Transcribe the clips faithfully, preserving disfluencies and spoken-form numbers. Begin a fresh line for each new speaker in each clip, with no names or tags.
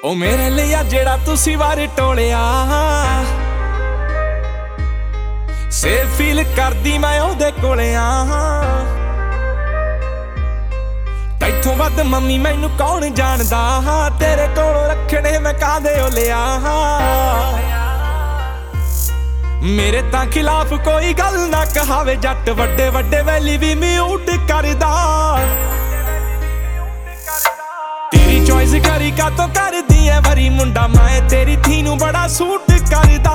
ओ मेरे लिया जेड़ा तुसी वार टोलिया सेफ फील करदी मैं ओदे कोले आ। तैथों वध मम्मी मैनू कौन जानदा, तेरे कोलों रखने मैं कादे ओ लिया। मेरे तां खिलाफ कोई गल ना कहावे, जट वड्डे वड्डे वैली भी म्यूट करदा। तेरी चॉइस करी का तो कर दी है वरी मुंडा, मैं तेरी थी नू बड़ा सूट करदा।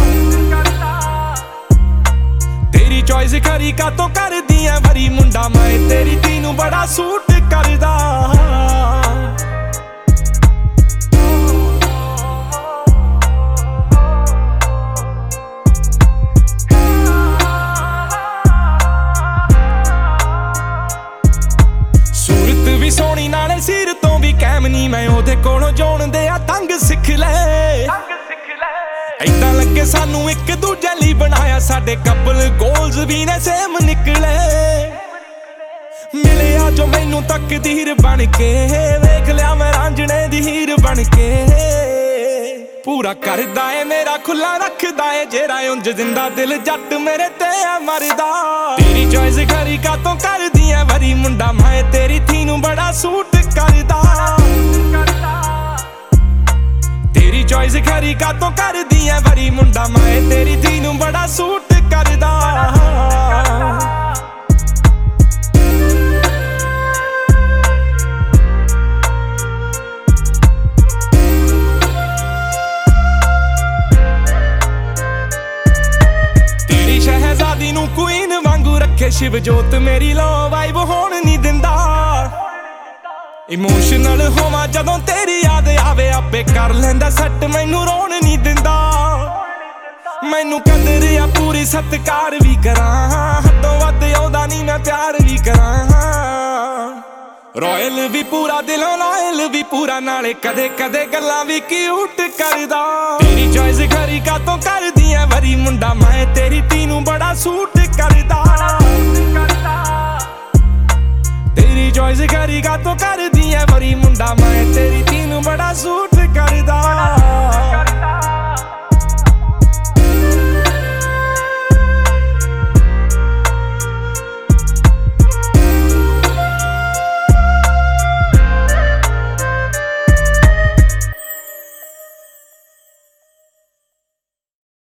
तेरी चॉइस करी का तो कर दी है वरी मुंडा, मैं तेरी थी नू बड़ा सूट करदा। सूरत भी सोहनी नाले सिर तो भी कैम नी, मैं ओदे कोलों जोन दे आ तंग सिख ले। ऐदां लगे सानू एक दूजे लई बनाया, साडे कपल गोल्स भी ने सेम निकले। मिलिया जो मैनू तकदीर बन के, वेख लिया मैं रांझणे दी हीर बन के। पूरा करदा है मेरा खुला रखदा है, जेरा उंज जिंदा दिल जट मेरे ते है मरदा। तेरी चॉइस करी का तो कर दी है वरी मुंडा, मैं तेरी थी नू बड़ा सूट करदा। तेरी चॉइस करी का तो कर दी है वरी मुंडा, मैं तेरी थी नू बड़ा सूट करदा। तेरी शहजादी नू क्वीन वांगू रखे शिव जोत, मेरी लो वाइब होण नी दिंदा। इमोशनल होवां जदों तेरी याद आवे, आपे कर लैंदा सट मैनू रोण नी दिंदा। मैनू कदर आ पूरी सत्कार भी करां, हदों वध ओदा नी मैं प्यार भी करां। रॉयल भी पूरा दिलों लॉयल भी पूरा, नाले कदे कदे गल्लां भी क्यूट करदा। तेरी चॉइस करी का तो कर दी है वरी मुंडा, मैं तेरी धी नू बड़ा सूट करदा। तेरी चॉइस करी का तो कर